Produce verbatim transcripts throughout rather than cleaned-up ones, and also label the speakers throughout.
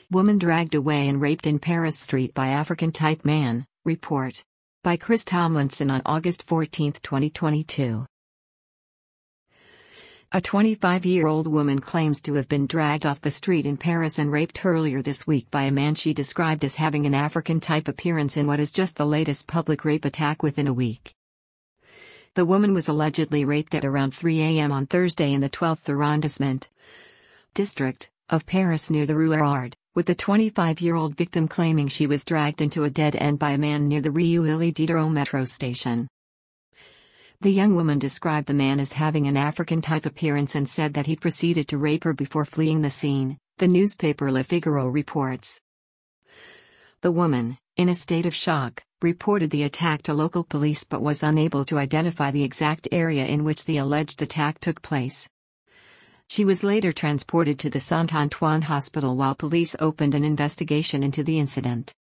Speaker 1: Woman dragged away and raped in Paris street by African-type man, report. By Chris Tomlinson on August fourteenth, twenty twenty-two. A twenty-five-year-old woman claims to have been dragged off the street in Paris and raped earlier this week by a man she described as having an African-type appearance in what is just the latest public rape attack within a week. The woman was allegedly raped at around three a m on Thursday in the twelfth arrondissement district of Paris near the Rue Erard, with the twenty-five-year-old victim claiming she was dragged into a dead end by a man near the Rue Ille Diderot metro station. The young woman described the man as having an African-type appearance and said that he proceeded to rape her before fleeing the scene, the newspaper Le Figaro reports. The woman, in a state of shock, reported the attack to local police but was unable to identify the exact area in which the alleged attack took place. She was later transported to the Saint-Antoine hospital while police opened an investigation into the incident.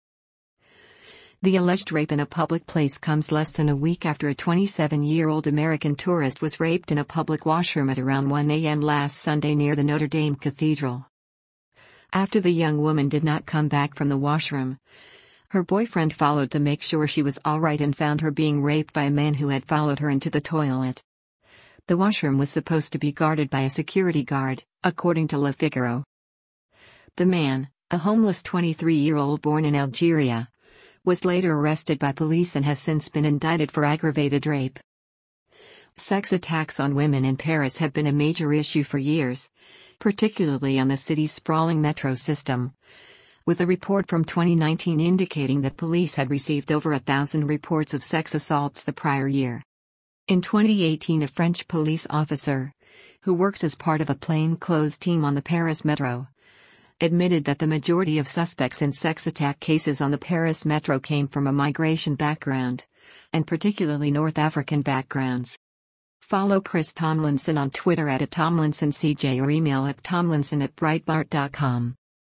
Speaker 1: The alleged rape in a public place comes less than a week after a twenty-seven-year-old American tourist was raped in a public washroom at around one a m last Sunday near the Notre Dame Cathedral. After the young woman did not come back from the washroom, her boyfriend followed to make sure she was all right and found her being raped by a man who had followed her into the toilet. The washroom was supposed to be guarded by a security guard, according to Le Figaro. The man, a homeless twenty-three-year-old born in Algeria, was later arrested by police and has since been indicted for aggravated rape. Sex attacks on women in Paris have been a major issue for years, particularly on the city's sprawling metro system, with a report from twenty nineteen indicating that police had received over a thousand reports of sex assaults the prior year. In twenty eighteen, a French police officer, who works as part of a plainclothes team on the Paris Metro, admitted that the majority of suspects in sex attack cases on the Paris Metro came from a migration background, and particularly North African backgrounds. Follow Chris Tomlinson on Twitter at Tomlinson C J or email at tomlinson at breitbart dot com.